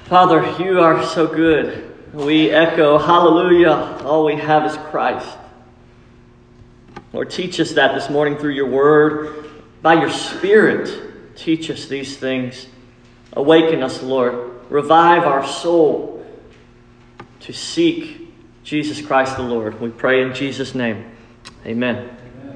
Father, you are so good. We echo, hallelujah, all we have is Christ. Lord, teach us that this morning through your word. By your Spirit, teach us these things. Awaken us, Lord. Revive our soul to seek Jesus Christ the Lord. We pray in Jesus' name. Amen.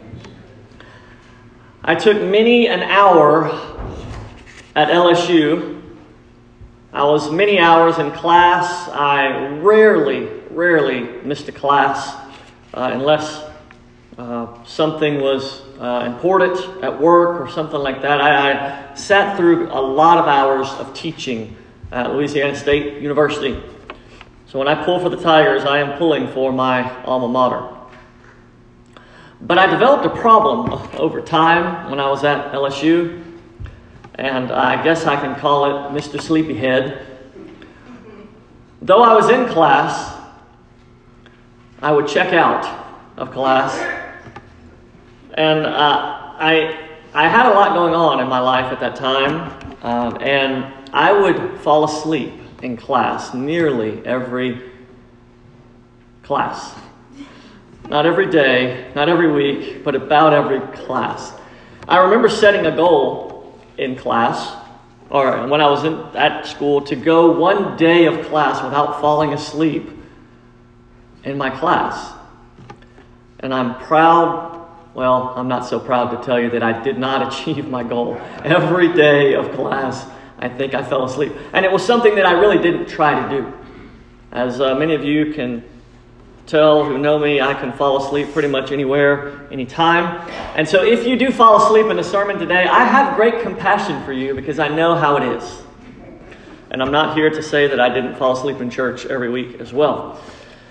I took many an hour at LSU. I was many hours in class. I rarely missed a class unless something was important at work or something like that. I sat through a lot of hours of teaching at Louisiana State University. So when I pull for the Tigers, I am pulling for my alma mater. But I developed a problem over time when I was at LSU. And I guess I can call it Mr. Sleepyhead. Though I was in class, I would check out of class. And I had a lot going on in my life at that time. And I would fall asleep in class nearly every class. Not every day, not every week, but about every class. I remember setting a goal in class, or when I was at school, to go one day of class without falling asleep in my class. And I'm proud, well, I'm not so proud to tell you that I did not achieve my goal. Every day of class, I think I fell asleep. And it was something that I really didn't try to do. As many of you can tell who know me, I can fall asleep pretty much anywhere, anytime. And so if you do fall asleep in the sermon today, I have great compassion for you because I know how it is. And I'm not here to say that I didn't fall asleep in church every week as well.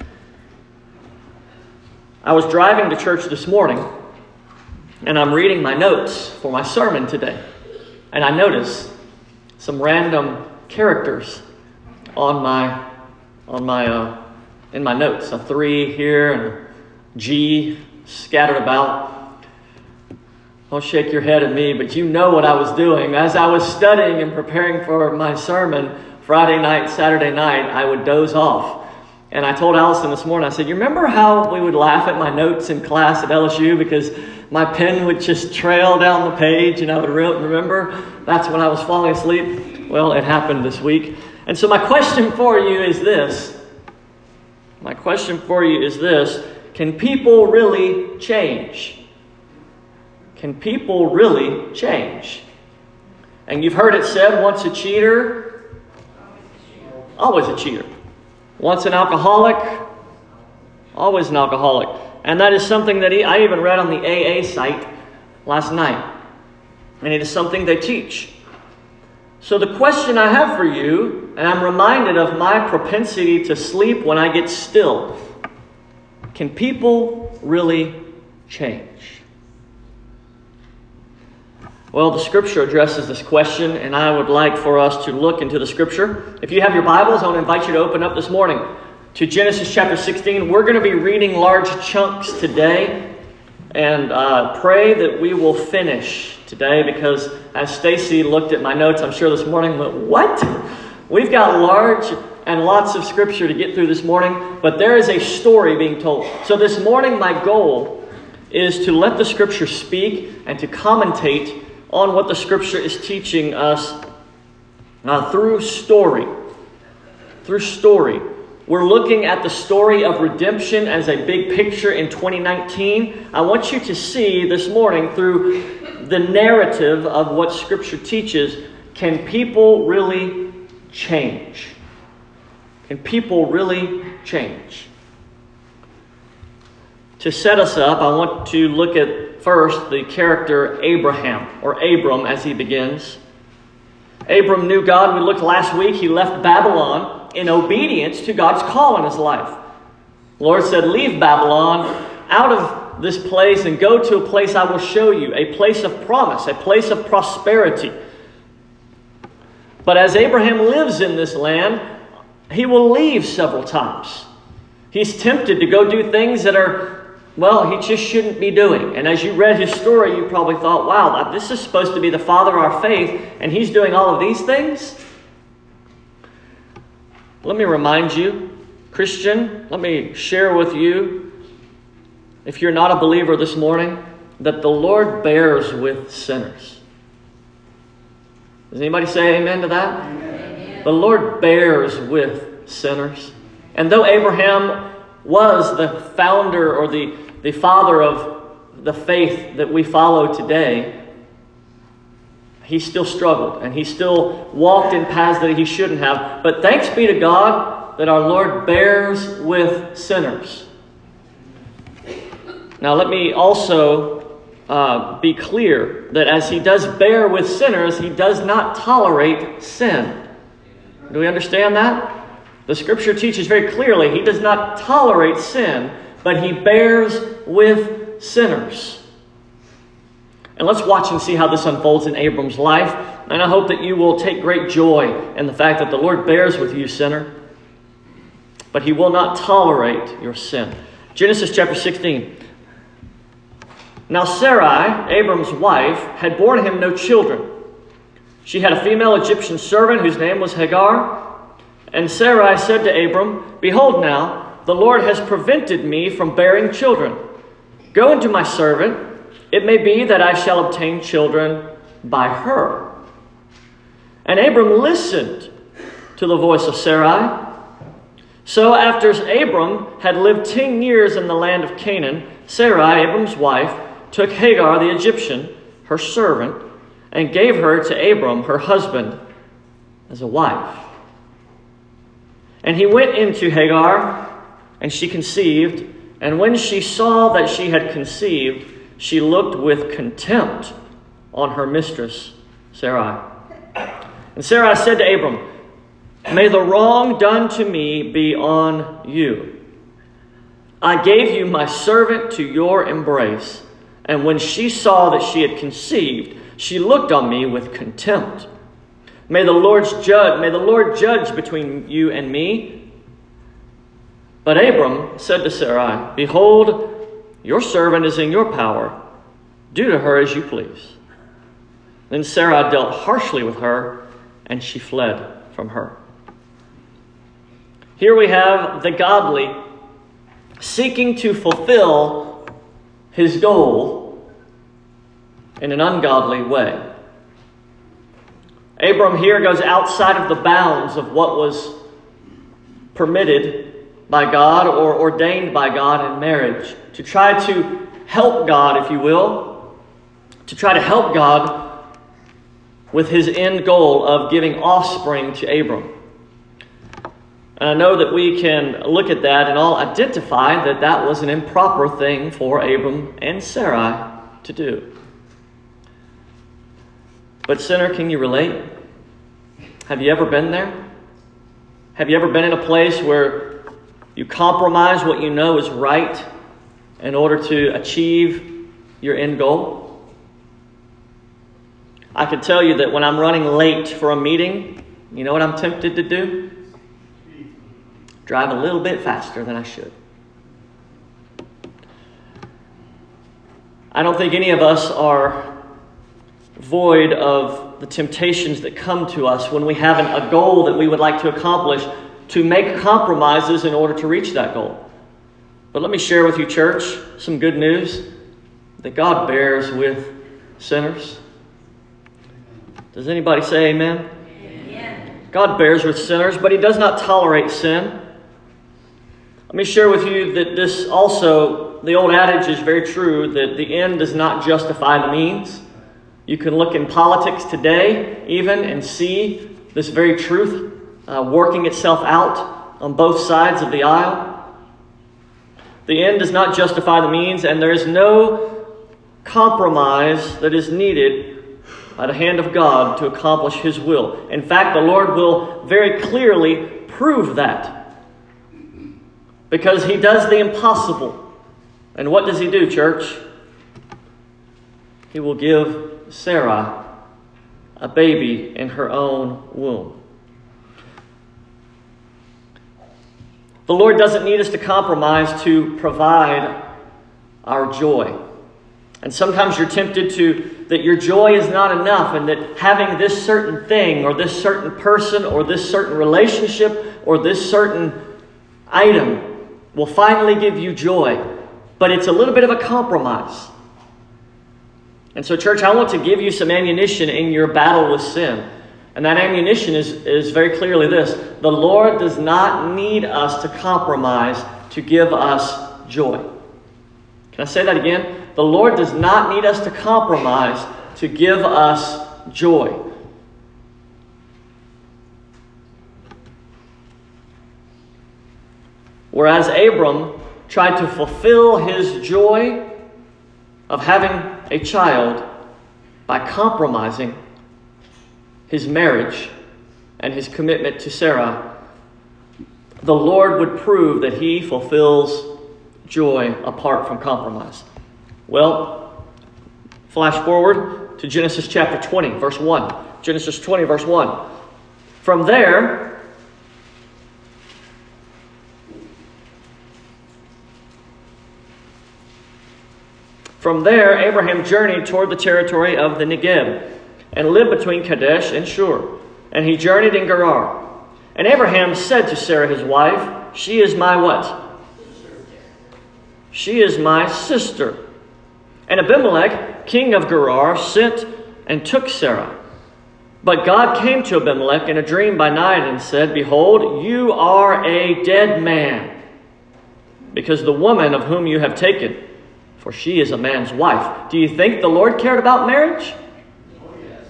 I was driving to church this morning, and I'm reading my notes for my sermon today. And I notice some random characters in my notes, a 3 here and a G scattered about. Don't shake your head at me, but you know what I was doing. As I was studying and preparing for my sermon Friday night, Saturday night, I would doze off. And I told Allison this morning, I said, you remember how we would laugh at my notes in class at LSU because my pen would just trail down the page and I would remember that's when I was falling asleep? Well, it happened this week. And so my question for you is this. Can people really change? Can people really change? And you've heard it said, once a cheater, always a cheater. Once an alcoholic, always an alcoholic. And that is something that I even read on the AA site last night. And it is something they teach. So the question I have for you, and I'm reminded of my propensity to sleep when I get still. Can people really change? Well, the Scripture addresses this question, and I would like for us to look into the Scripture. If you have your Bibles, I want to invite you to open up this morning to Genesis chapter 16. We're going to be reading large chunks today, and pray that we will finish today, because as Stacy looked at my notes, I'm sure this morning, went, what? We've got large and lots of Scripture to get through this morning, but there is a story being told. So this morning, my goal is to let the Scripture speak and to commentate on what the Scripture is teaching us through story. Through story. We're looking at the story of redemption as a big picture in 2019. I want you to see this morning through the narrative of what Scripture teaches. Can people really change? Can people really change? To set us up, I want to look at first the character Abraham, or Abram as he begins. Abram knew God. We looked last week. He left Babylon in obedience to God's call in his life. The Lord said, leave Babylon out of this place and go to a place I will show you, a place of promise, a place of prosperity. But as Abraham lives in this land, he will leave several times. He's tempted to go do things that are, well, he just shouldn't be doing. And as you read his story, you probably thought, wow, this is supposed to be the father of our faith, and he's doing all of these things? Let me remind you, Christian, let me share with you, if you're not a believer this morning, that the Lord bears with sinners. Does anybody say amen to that? Amen. The Lord bears with sinners. And though Abraham was the founder or the father of the faith that we follow today, he still struggled and he still walked in paths that he shouldn't have. But thanks be to God that our Lord bears with sinners. Now let me also be clear that as he does bear with sinners, he does not tolerate sin. Do we understand that? The Scripture teaches very clearly he does not tolerate sin, but he bears with sinners. And let's watch and see how this unfolds in Abram's life. And I hope that you will take great joy in the fact that the Lord bears with you, sinner. But he will not tolerate your sin. Genesis chapter 16. Now Sarai, Abram's wife, had borne him no children. She had a female Egyptian servant whose name was Hagar. And Sarai said to Abram, "Behold now, the Lord has prevented me from bearing children. Go into my servant. It may be that I shall obtain children by her." And Abram listened to the voice of Sarai. So after Abram had lived 10 years in the land of Canaan, Sarai, Abram's wife, took Hagar the Egyptian, her servant, and gave her to Abram, her husband, as a wife. And he went into Hagar, and she conceived. And when she saw that she had conceived, she looked with contempt on her mistress, Sarai. And Sarai said to Abram, "May the wrong done to me be on you. I gave you my servant to your embrace, and when she saw that she had conceived, she looked on me with contempt. May the Lord judge between you and me." But Abram said to Sarai, "Behold, your servant is in your power. Do to her as you please." Then Sarai dealt harshly with her, and she fled from her. Here we have the godly seeking to fulfill his goal in an ungodly way. Abram here goes outside of the bounds of what was permitted by God or ordained by God in marriage, to try to help God, if you will, to try to help God with his end goal of giving offspring to Abram. And I know that we can look at that and all identify that that was an improper thing for Abram and Sarai to do. But sinner, can you relate? Have you ever been there? Have you ever been in a place where you compromise what you know is right in order to achieve your end goal? I can tell you that when I'm running late for a meeting, you know what I'm tempted to do? Drive a little bit faster than I should. I don't think any of us are void of the temptations that come to us when we have a goal that we would like to accomplish, to make compromises in order to reach that goal. But let me share with you, church, some good news that God bears with sinners. Does anybody say amen? Amen. God bears with sinners, but he does not tolerate sin. Let me share with you that this also, the old adage is very true, that the end does not justify the means. You can look in politics today even and see this very truth working itself out on both sides of the aisle. The end does not justify the means, and there is no compromise that is needed by the hand of God to accomplish his will. In fact, the Lord will very clearly prove that, because he does the impossible. And what does he do, church? He will give Sarah a baby in her own womb. The Lord doesn't need us to compromise to provide our joy. And sometimes you're tempted to that your joy is not enough and that having this certain thing or this certain person or this certain relationship or this certain item will finally give you joy. But it's a little bit of a compromise. And so, church, I want to give you some ammunition in your battle with sin. And that ammunition is very clearly this: the Lord does not need us to compromise to give us joy. Can I say that again? The Lord does not need us to compromise to give us joy. Whereas Abram tried to fulfill his joy of having a child by compromising his marriage and his commitment to Sarah, the Lord would prove that He fulfills joy apart from compromise. Well, flash forward to Genesis chapter 20, verse 1. Genesis 20, verse 1. From there, Abraham journeyed toward the territory of the Negeb and lived between Kadesh and Shur. And he journeyed in Gerar. And Abraham said to Sarah his wife, "She is my" what? "She is my sister." And Abimelech, king of Gerar, sent and took Sarah. But God came to Abimelech in a dream by night and said, "Behold, you are a dead man, because the woman of whom you have taken, for she is a man's wife." Do you think the Lord cared about marriage? Oh, yes.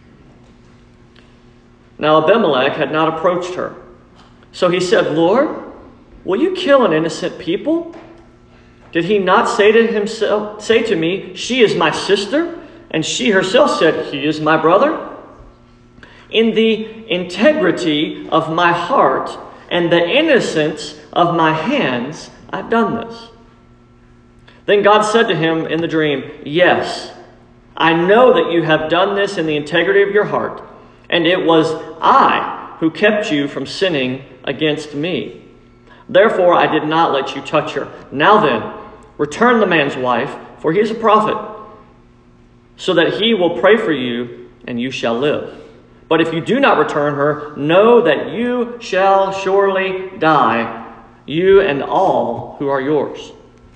Now Abimelech had not approached her. So he said, "Lord, will you kill an innocent people? Did he not say to me, 'She is my sister'? And she herself said, 'He is my brother'? In the integrity of my heart and the innocence of my hands, I've done this." Then God said to him in the dream, "Yes, I know that you have done this in the integrity of your heart, and it was I who kept you from sinning against me. Therefore I did not let you touch her. Now then, return the man's wife, for he is a prophet, so that he will pray for you, and you shall live. But if you do not return her, know that you shall surely die, you and all who are yours."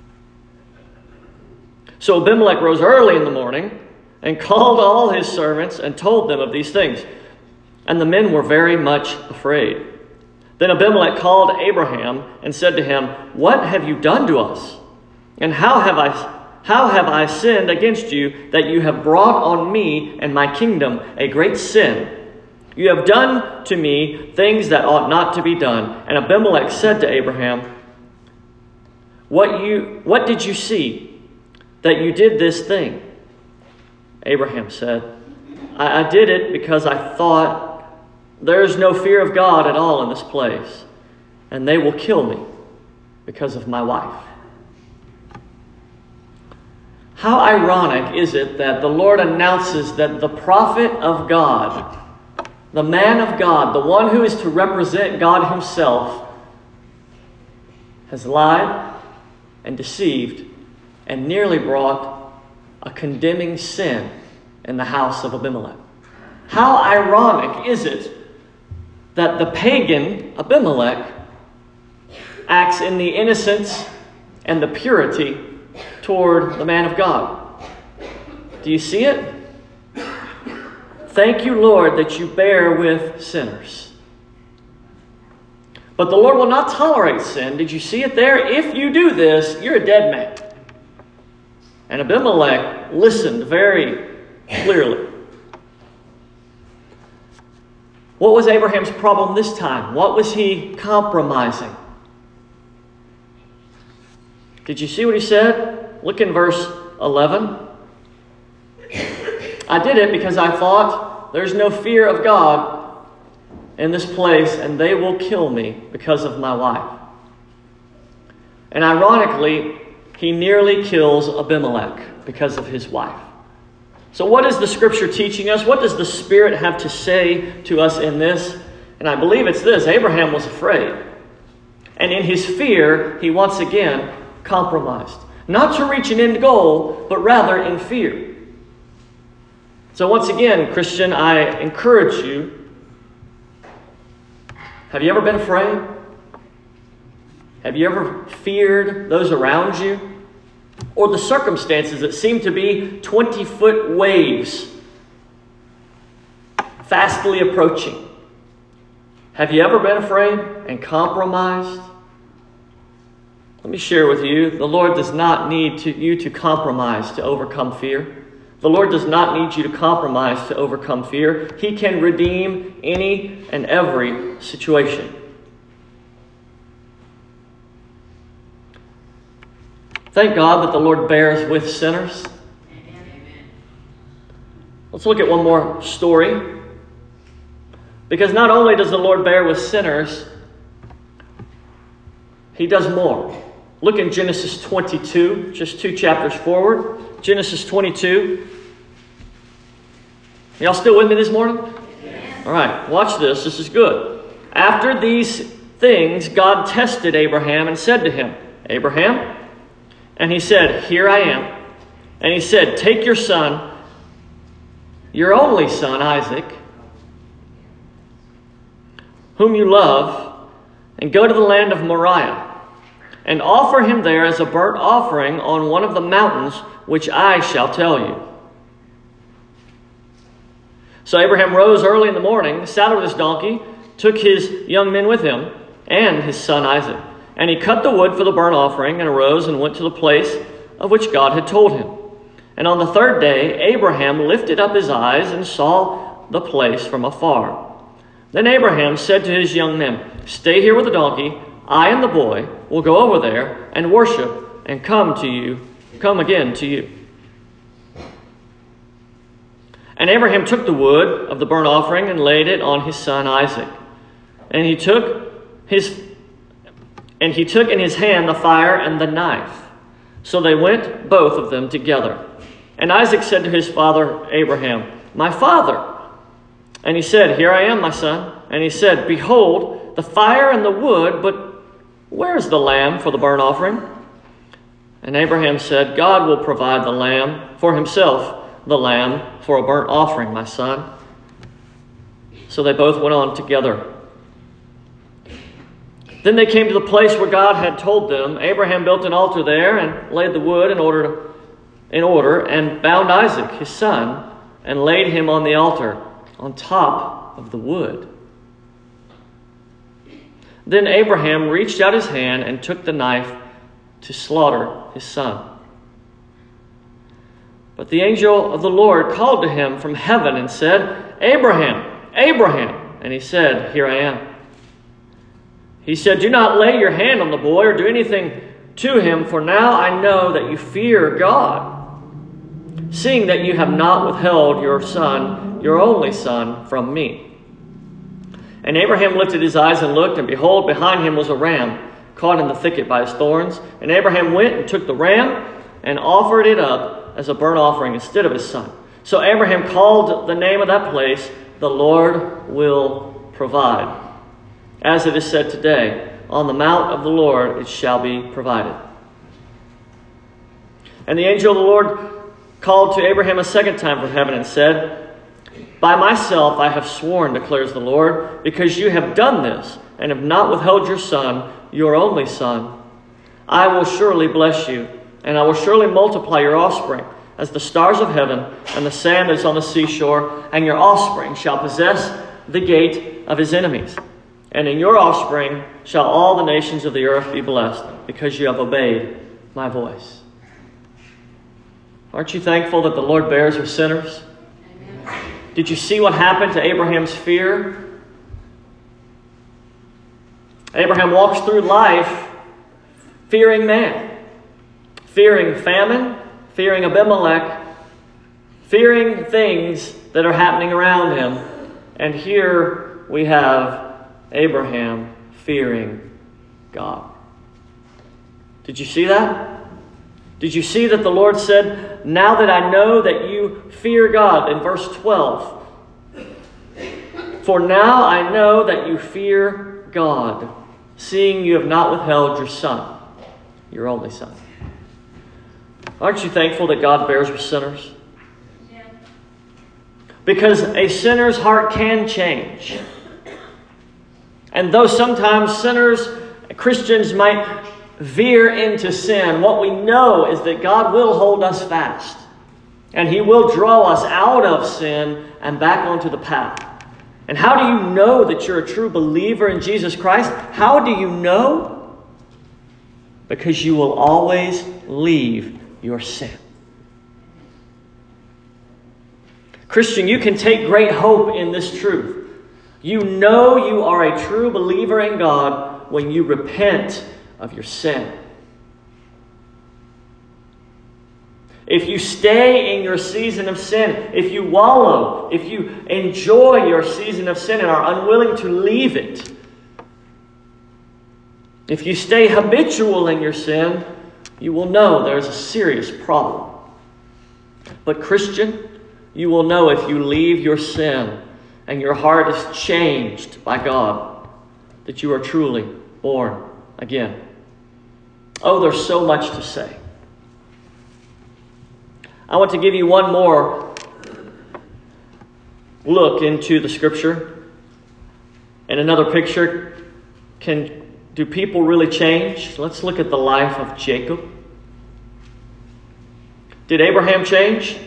So Abimelech rose early in the morning and called all his servants and told them of these things. And the men were very much afraid. Then Abimelech called Abraham and said to him, "What have you done to us? And how have I sinned against you that you have brought on me and my kingdom a great sin? You have done to me things that ought not to be done." And Abimelech said to Abraham, What did you see that you did this thing?" Abraham said, I did it because I thought, there is no fear of God at all in this place, and they will kill me because of my wife." How ironic is it that the Lord announces that the prophet of God, the man of God, the one who is to represent God Himself, has lied and deceived and nearly brought a condemning sin in the house of Abimelech. How ironic is it that the pagan Abimelech acts in the innocence and the purity toward the man of God? Do you see it? Thank you, Lord, that you bear with sinners. But the Lord will not tolerate sin. Did you see it there? If you do this, you're a dead man. And Abimelech listened very clearly. What was Abraham's problem this time? What was he compromising? Did you see what he said? Look in verse 11. "I did it because I thought, there's no fear of God in this place, and they will kill me because of my wife." And ironically, he nearly kills Abimelech because of his wife. So what is the Scripture teaching us? What does the Spirit have to say to us in this? And I believe it's this: Abraham was afraid. And in his fear, he once again compromised. Not to reach an end goal, but rather in fear. So once again, Christian, I encourage you. Have you ever been afraid? Have you ever feared those around you? Or the circumstances that seem to be 20-foot waves fastly approaching? Have you ever been afraid and compromised? Let me share with you, the Lord does not need you to compromise to overcome fear. The Lord does not need you to compromise to overcome fear. He can redeem any and every situation. Thank God that the Lord bears with sinners. Let's look at one more story. Because not only does the Lord bear with sinners, He does more. Look in Genesis 22, just 2 chapters forward. Genesis 22. Y'all still with me this morning? Yes. All right, watch this. This is good. After these things, God tested Abraham and said to him, Abraham? And he said, Here I am. And he said, Take your son, your only son, Isaac, whom you love, and go to the land of Moriah, and offer him there as a burnt offering on one of the mountains which I shall tell you. So Abraham rose early in the morning, saddled his donkey, took his young men with him, and his son Isaac. And he cut the wood for the burnt offering, and arose and went to the place of which God had told him. And on the third day, Abraham lifted up his eyes and saw the place from afar. Then Abraham said to his young men, Stay here with the donkey. I and the boy will go over there and worship and come again to you. And Abraham took the wood of the burnt offering and laid it on his son Isaac. And he took in his hand the fire and the knife. So they went both of them together. And Isaac said to his father Abraham, My father. And he said, Here I am, my son. And he said, Behold, the fire and the wood, but where is the lamb for the burnt offering? And Abraham said, God will provide the lamb for himself, the lamb for a burnt offering, my son. So they both went on together. Then they came to the place where God had told them. Abraham built an altar there and laid the wood in order, and bound Isaac, his son, and laid him on the altar on top of the wood. Then Abraham reached out his hand and took the knife to slaughter his son. But the angel of the Lord called to him from heaven and said, Abraham, Abraham. And he said, Here I am. He said, Do not lay your hand on the boy or do anything to him, for now I know that you fear God, seeing that you have not withheld your son, your only son, from me. And Abraham lifted his eyes and looked, and behold, behind him was a ram caught in the thicket by his thorns. And Abraham went and took the ram and offered it up as a burnt offering instead of his son. So Abraham called the name of that place, The Lord Will Provide. As it is said today, On the mount of the Lord it shall be provided. And the angel of the Lord called to Abraham a second time from heaven and said, By myself I have sworn, declares the Lord, because you have done this and have not withheld your son, your only son. I will surely bless you, and I will surely multiply your offspring as the stars of heaven and the sand that is on the seashore, and your offspring shall possess the gate of his enemies. And in your offspring shall all the nations of the earth be blessed, because you have obeyed my voice. Aren't you thankful that the Lord bears with sinners? Amen. Did you see what happened to Abraham's fear? Abraham walks through life fearing man, fearing famine, fearing Abimelech, fearing things that are happening around him. And here we have Abraham fearing God. Did you see that? Did you see that the Lord said, Now that I know that you fear God, in verse 12. For now I know that you fear God, seeing you have not withheld your son, your only son. Aren't you thankful that God bears with sinners? Yeah. Because a sinner's heart can change. And though sometimes Christians might veer into sin, what we know is that God will hold us fast. And He will draw us out of sin and back onto the path. And how do you know that you're a true believer in Jesus Christ? How do you know? Because you will always leave your sin. Christian, you can take great hope in this truth. You know you are a true believer in God when you repent of your sin. If you stay in your season of sin, if you wallow, if you enjoy your season of sin and are unwilling to leave it, if you stay habitual in your sin, you will know there's a serious problem. But Christian, you will know if you leave your sin and your heart is changed by God, that you are truly born again. Oh, there's so much to say. I want to give you one more look into the Scripture. And another picture, do people really change? Let's look at the life of Jacob. Did Abraham change?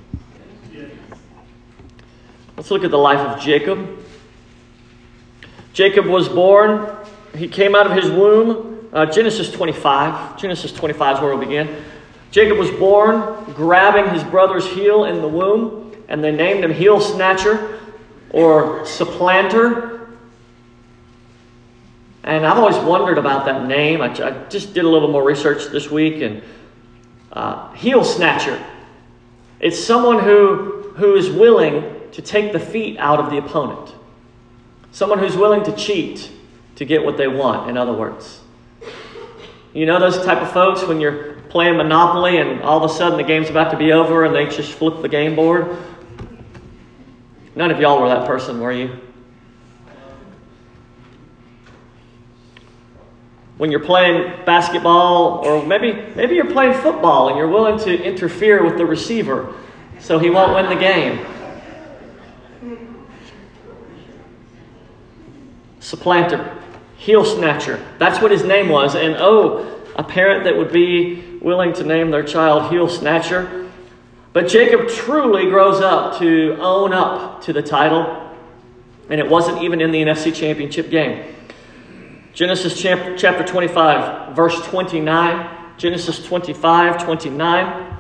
Let's look at the life of Jacob. Jacob was born. He came out of his womb. Genesis 25. Genesis 25 is where we'll begin. Jacob was born grabbing his brother's heel in the womb, and they named him Heel Snatcher or Supplanter. And I've always wondered about that name. I just did a little more research this week, and Heel Snatcher. It's someone who is willing to take the feet out of the opponent. Someone who's willing to cheat to get what they want, in other words. You know those type of folks when you're playing Monopoly and all of a sudden the game's about to be over and they just flip the game board? None of y'all were that person, were you? When you're playing basketball, or maybe you're playing football and you're willing to interfere with the receiver so he won't win the game. Supplanter, Heel Snatcher. That's what his name was. And a parent that would be willing to name their child Heel Snatcher. But Jacob truly grows up to own up to the title. And it wasn't even in the NFC Championship game. Genesis chapter 25, verse 29. Genesis 25, 29.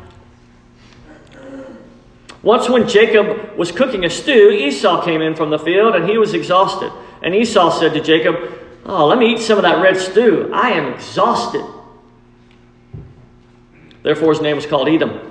Once when Jacob was cooking a stew, Esau came in from the field and he was exhausted. And Esau said to Jacob, "Oh, let me eat some of that red stew. I am exhausted." Therefore his name was called Edom.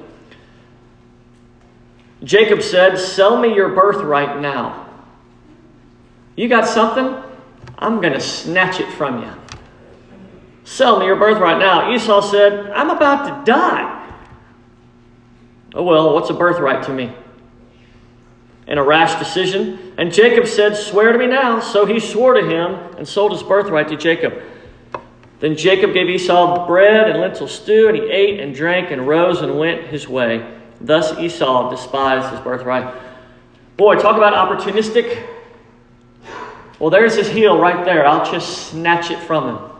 Jacob said, "Sell me your birthright now. You got something? I'm going to snatch it from you. Sell me your birthright now." Esau said, "I'm about to die." "Oh well, what's a birthright to me?" In a rash decision. And Jacob said, "Swear to me now." So he swore to him and sold his birthright to Jacob. Then Jacob gave Esau bread and lentil stew, and he ate and drank and rose and went his way. Thus Esau despised his birthright. Boy, talk about opportunistic. Well, there's his heel right there. I'll just snatch it from him.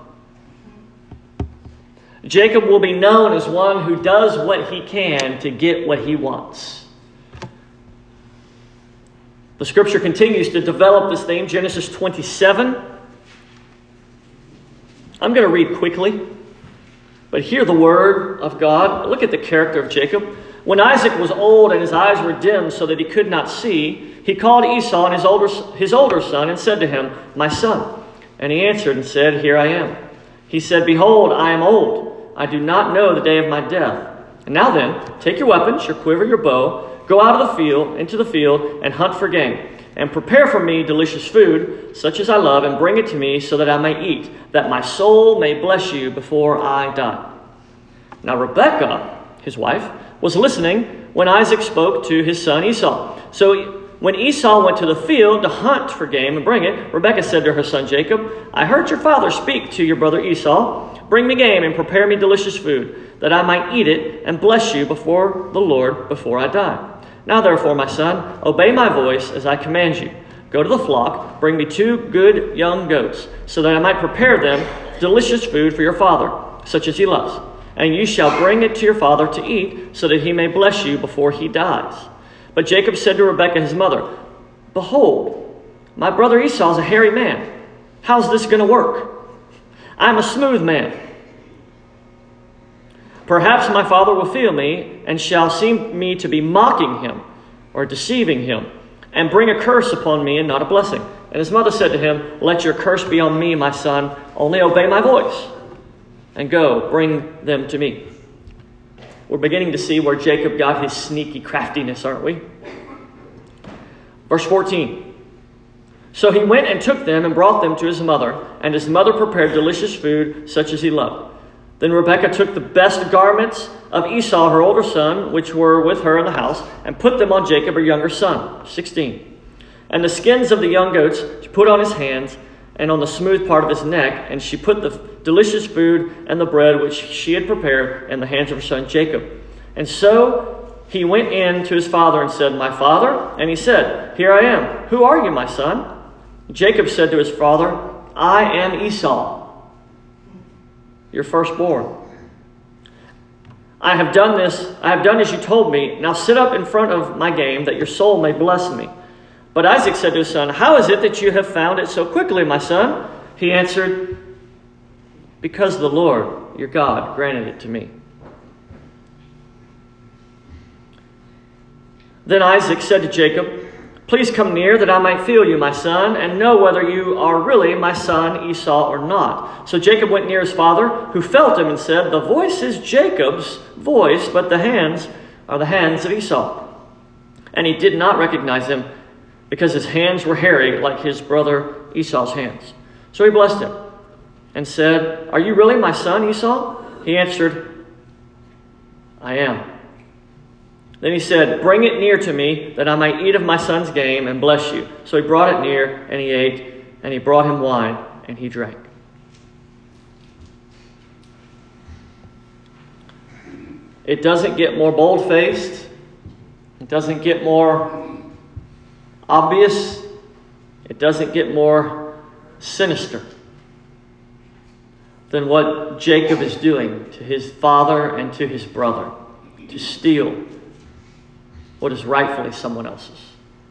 Jacob will be known as one who does what he can to get what he wants. The Scripture continues to develop this theme. Genesis 27. I'm going to read quickly, but hear the word of God. Look at the character of Jacob. When Isaac was old and his eyes were dim so that he could not see, he called Esau and his older son and said to him, "My son." And he answered and said, "Here I am." He said, "Behold, I am old. I do not know the day of my death. And now then, take your weapons, your quiver, your bow, go out of the field, into the field, and hunt for game. And prepare for me delicious food, such as I love, and bring it to me so that I may eat, that my soul may bless you before I die." Now Rebekah, his wife, was listening when Isaac spoke to his son Esau. So when Esau went to the field to hunt for game and bring it, Rebekah said to her son Jacob, "I heard your father speak to your brother Esau. Bring me game and prepare me delicious food, that I might eat it and bless you before the Lord before I die." Now therefore, my son, obey my voice as I command you. Go to the flock, bring me 2 good young goats, so that I might prepare them delicious food for your father, such as he loves. And you shall bring it to your father to eat, so that he may bless you before he dies. But Jacob said to Rebekah his mother, Behold, my brother Esau is a hairy man. How's this going to work? I'm a smooth man. Perhaps my father will feel me, and shall seem me to be mocking him, or deceiving him, and bring a curse upon me and not a blessing. And his mother said to him, Let your curse be on me, my son. Only obey my voice. And go, bring them to me. We're beginning to see where Jacob got his sneaky craftiness, aren't we? Verse 14. So he went and took them and brought them to his mother, and his mother prepared delicious food such as he loved. Then Rebekah took the best garments of Esau, her older son, which were with her in the house, and put them on Jacob, her younger son. 16. And the skins of the young goats she put on his hands and on the smooth part of his neck, and she put the delicious food and the bread which she had prepared in the hands of her son Jacob. And so he went in to his father and said, My father? And he said, Here I am. Who are you, my son? Jacob said to his father, I am Esau, your firstborn. I have done as you told me. Now sit up in front of my game, that your soul may bless me. But Isaac said to his son, How is it that you have found it so quickly, my son? He answered, Because the Lord, your God, granted it to me. Then Isaac said to Jacob, Please come near, that I might feel you, my son, and know whether you are really my son Esau or not. So Jacob went near his father, who felt him and said, The voice is Jacob's voice, but the hands are the hands of Esau. And he did not recognize him, because his hands were hairy like his brother Esau's hands. So he blessed him and said, Are you really my son Esau? He answered, I am. Then he said, Bring it near to me, that I might eat of my son's game and bless you. So he brought it near, and he ate, and he brought him wine, and he drank. It doesn't get more bold-faced. It doesn't get more obvious. It doesn't get more sinister than what Jacob is doing to his father and to his brother, to steal what is rightfully someone else's.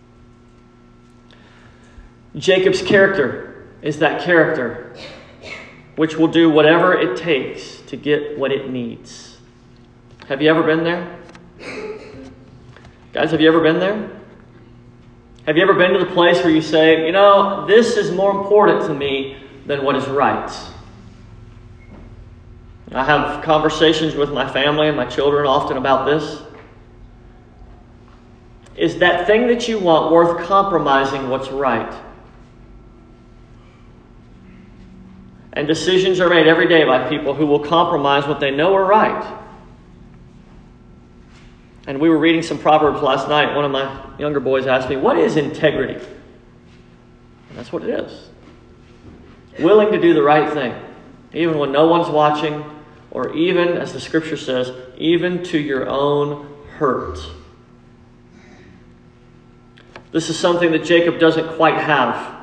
Jacob's character is that character which will do whatever it takes to get what it needs. Have you ever been there? Guys, have you ever been there? Have you ever been to the place where you say, this is more important to me than what is right? I have conversations with my family and my children often about this. Is that thing that you want worth compromising what's right? And decisions are made every day by people who will compromise what they know are right. And we were reading some Proverbs last night. One of my younger boys asked me, What is integrity? And that's what it is. Willing to do the right thing, even when no one's watching, or even, as the scripture says, even to your own hurt. This is something that Jacob doesn't quite have.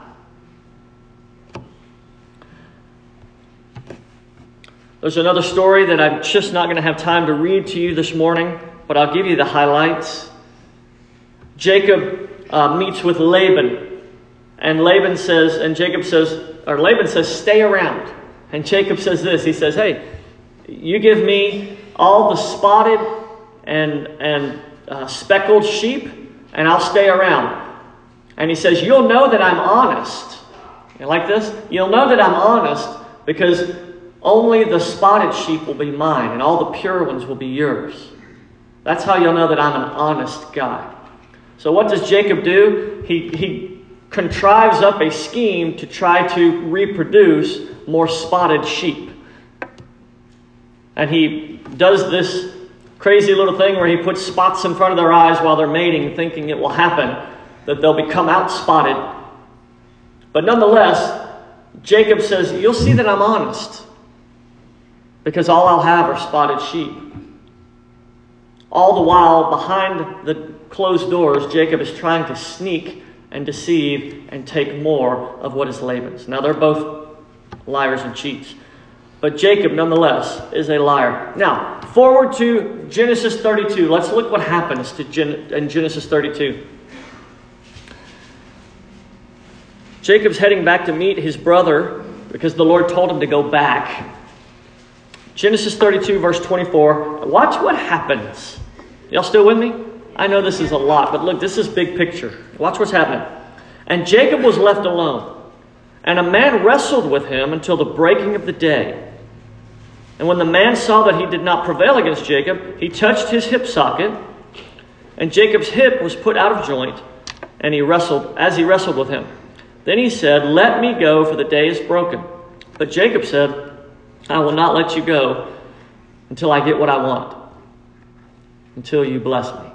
There's another story that I'm just not going to have time to read to you this morning, but I'll give you the highlights. Jacob meets with Laban, and Laban says, stay around. And Jacob says this, he says, Hey, you give me all the spotted and speckled sheep, and I'll stay around. And he says, you'll know that I'm honest. You like this? You'll know that I'm honest because only the spotted sheep will be mine and all the pure ones will be yours. That's how you'll know that I'm an honest guy. So what does Jacob do? He contrives up a scheme to try to reproduce more spotted sheep. And he does this crazy little thing where he puts spots in front of their eyes while they're mating, thinking it will happen, that they'll become out spotted. But nonetheless, Jacob says, you'll see that I'm honest, because all I'll have are spotted sheep. All the while, behind the closed doors, Jacob is trying to sneak and deceive and take more of what is Laban's. Now, they're both liars and cheats. But Jacob, nonetheless, is a liar. Now, forward to Genesis 32. Let's look what happens in Genesis 32. Jacob's heading back to meet his brother because the Lord told him to go back. Genesis 32, verse 24. Watch what happens. Y'all still with me? I know this is a lot, but look, this is big picture. Watch what's happening. And Jacob was left alone, and a man wrestled with him until the breaking of the day. And when the man saw that he did not prevail against Jacob, he touched his hip socket, and Jacob's hip was put out of joint, and he wrestled with him. Then he said, "Let me go, for the day is broken." But Jacob said, "I will not let you go until I get what I want, until you bless me."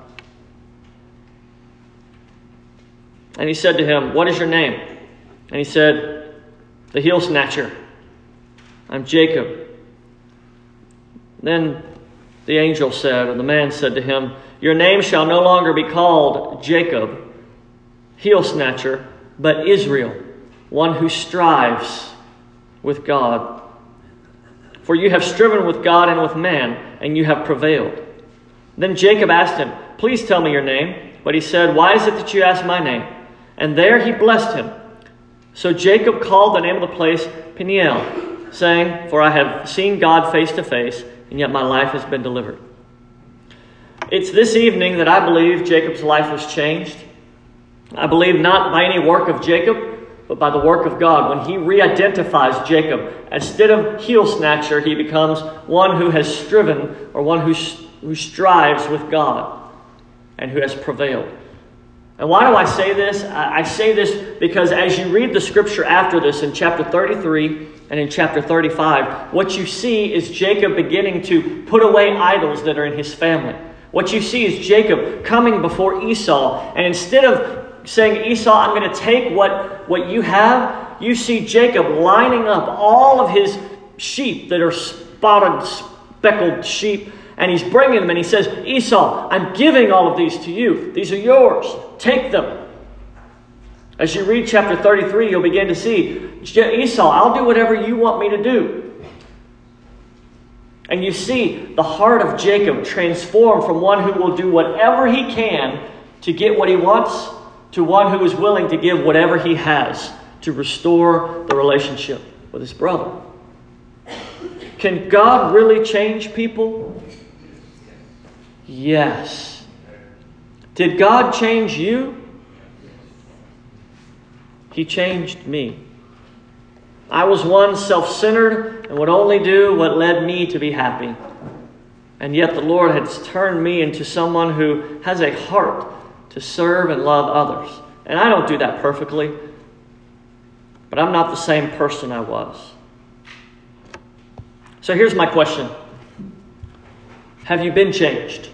And he said to him, "What is your name?" And he said, "The heel snatcher. I'm Jacob." Then the angel said, or the man said to him, "Your name shall no longer be called Jacob, heel snatcher, but Israel, one who strives with God. For you have striven with God and with man, and you have prevailed." Then Jacob asked him, "Please tell me your name." But he said, "Why is it that you ask my name?" And there he blessed him. So Jacob called the name of the place Peniel, saying, "For I have seen God face to face, and yet my life has been delivered." It's this evening that I believe Jacob's life was changed. I believe not by any work of Jacob, but by the work of God. When he re-identifies Jacob, instead of heel snatcher, he becomes one who has striven, or one who strives with God, and who has prevailed. And why do I say this? I say this because as you read the scripture after this in chapter 33 and in chapter 35, what you see is Jacob beginning to put away idols that are in his family. What you see is Jacob coming before Esau, and instead of saying, "Esau, I'm going to take what you have," you see Jacob lining up all of his sheep that are spotted, speckled sheep, and he's bringing them, and he says, "Esau, I'm giving all of these to you. These are yours. Take them." As you read chapter 33, you'll begin to see, "Esau, I'll do whatever you want me to do." And you see the heart of Jacob transform from one who will do whatever he can to get what he wants to one who is willing to give whatever he has to restore the relationship with his brother. Can God really change people? Yes. Did God change you? He changed me. I was one self-centered and would only do what led me to be happy. And yet the Lord has turned me into someone who has a heart to serve and love others. And I don't do that perfectly, but I'm not the same person I was. So here's my question. Have you been changed?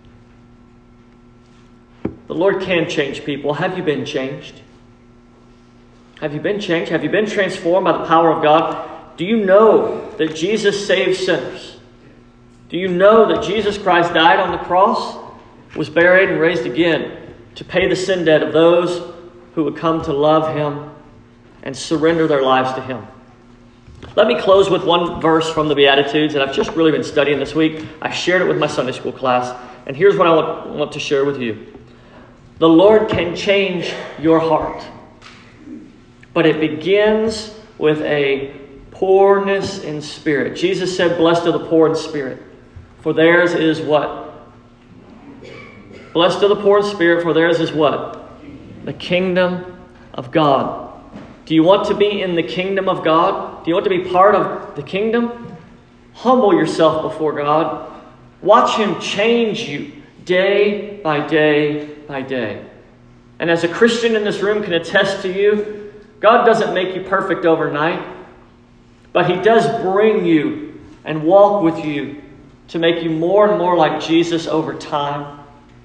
The Lord can change people. Have you been changed? Have you been changed? Have you been transformed by the power of God? Do you know that Jesus saves sinners? Do you know that Jesus Christ died on the cross, was buried, and raised again to pay the sin debt of those who would come to love Him and surrender their lives to Him? Let me close with one verse from the Beatitudes that I've just really been studying this week. I shared it with my Sunday school class, and here's what I want to share with you. The Lord can change your heart, but it begins with a poorness in spirit. Jesus said, "Blessed are the poor in spirit, for theirs is" what? Blessed are the poor in spirit, for theirs is what? The kingdom of God. Do you want to be in the kingdom of God? Do you want to be part of the kingdom? Humble yourself before God. Watch Him change you day by day by day. And as a Christian in this room can attest to you, God doesn't make you perfect overnight, but He does bring you and walk with you to make you more and more like Jesus over time.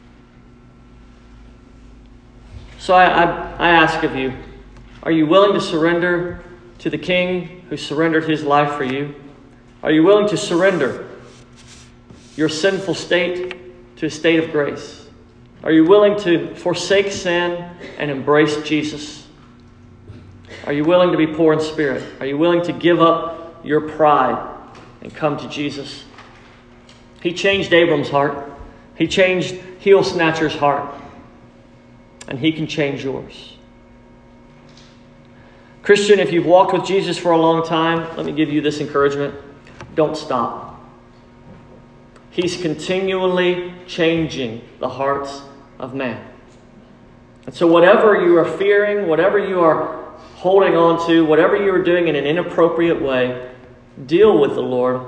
So I ask of you, are you willing to surrender to the King who surrendered His life for you? Are you willing to surrender your sinful state to a state of grace? Are you willing to forsake sin and embrace Jesus? Are you willing to be poor in spirit? Are you willing to give up your pride and come to Jesus? He changed Abram's heart. He changed heel snatcher's heart. And he can change yours. Christian, if you've walked with Jesus for a long time, let me give you this encouragement. Don't stop. He's continually changing the hearts of man. And so whatever you are fearing, whatever you are holding on to, whatever you are doing in an inappropriate way, deal with the Lord.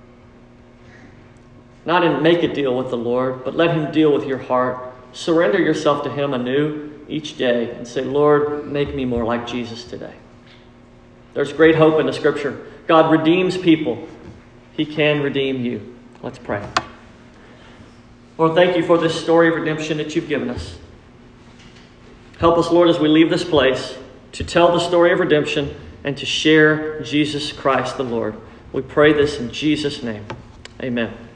Not make a deal with the Lord, but let Him deal with your heart. Surrender yourself to Him anew each day and say, Lord, make me more like Jesus today. There's great hope in the Scripture. God redeems people. He can redeem you. Let's pray. Lord, thank you for this story of redemption that you've given us. Help us, Lord, as we leave this place, to tell the story of redemption and to share Jesus Christ the Lord. We pray this in Jesus' name. Amen.